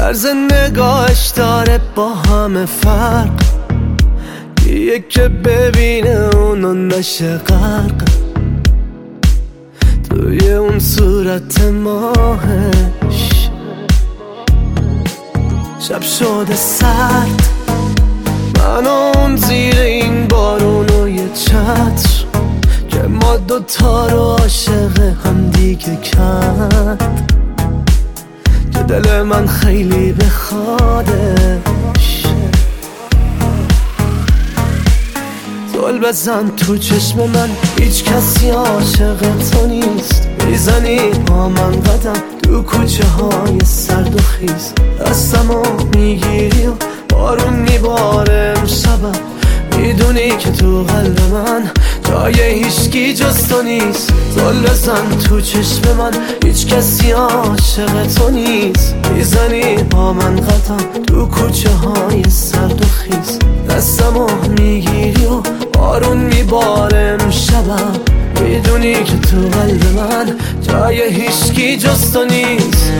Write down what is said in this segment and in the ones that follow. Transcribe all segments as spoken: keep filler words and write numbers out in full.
طرز نگاهش داره با همه فرق، یه که ببینه اونو نشه غرق توی اون صورت ماهش. شب شده سرد، من اون زیر این بارون و یه چتر که ما دوتا رو عاشق هم دیگه کرد، که دل من خیلی بخوادش. زل بزن تو چشم من، هیچ کسی عاشق تو نیست. میزنی با من قدم تو کوچه های سرد و خیز، دستمو میگیری و بارون میباره امشبم. میدونی که تو قلب من جای هیچکی جز تو نیست. زل بزن تو چشم من، هیچ کسی عاشق تو نیست. میزنی با من قدم تو کوچه های سرد و خیز، دستمو میگیری و بارون میباره امشبم. میدونی که تو قلب من جای هیچکی جز تو نیست.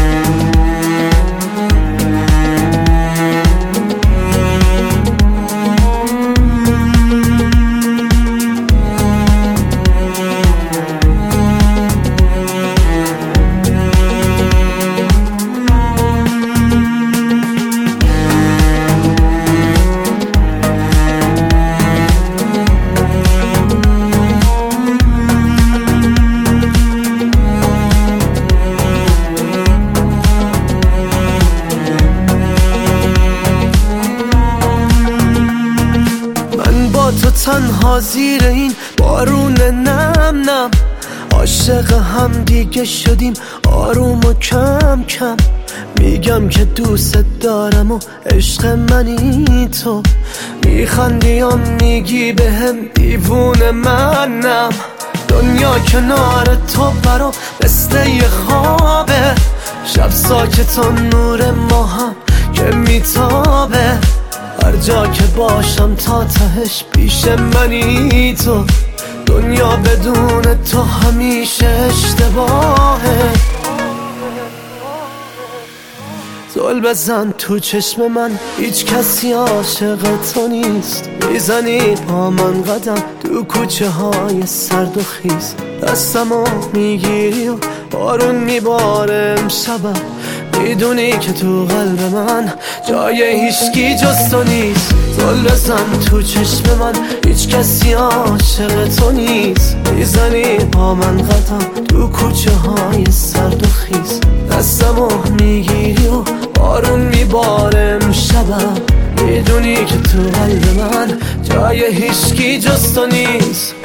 تو تنها زیر این بارون نم نم، عاشق هم دیگه شدیم آروم و کم کم. میگم که دوست دارم و عشق منی تو، میخندی و میگی بهم دیوونه منم. دنیا کنار تو برام مثل یه خوابه، شب ساکت و نور ماهم که میتابه. هر جا که باشم تا تهش پیش منی تو، دنیا بدون تو همیشه اشتباهه. زل بزن تو چشم من، هیچ کسی عاشق تو نیست. میزنی با من قدم تو کوچه های سرد و خیز، دستمو میگیری و بارون میباره امشبم. میدونی که تو قلب من جای هیچکی جز تو نیست. زل بزن تو چشم من، هیچ کسی عاشق تو نیست. میزنی با من قدم تو کوچه های سرد و خیز، دستمو میگیری و بارون میباره امشبم. میدونی که تو قلب من جای هیچکی جز تو نیست.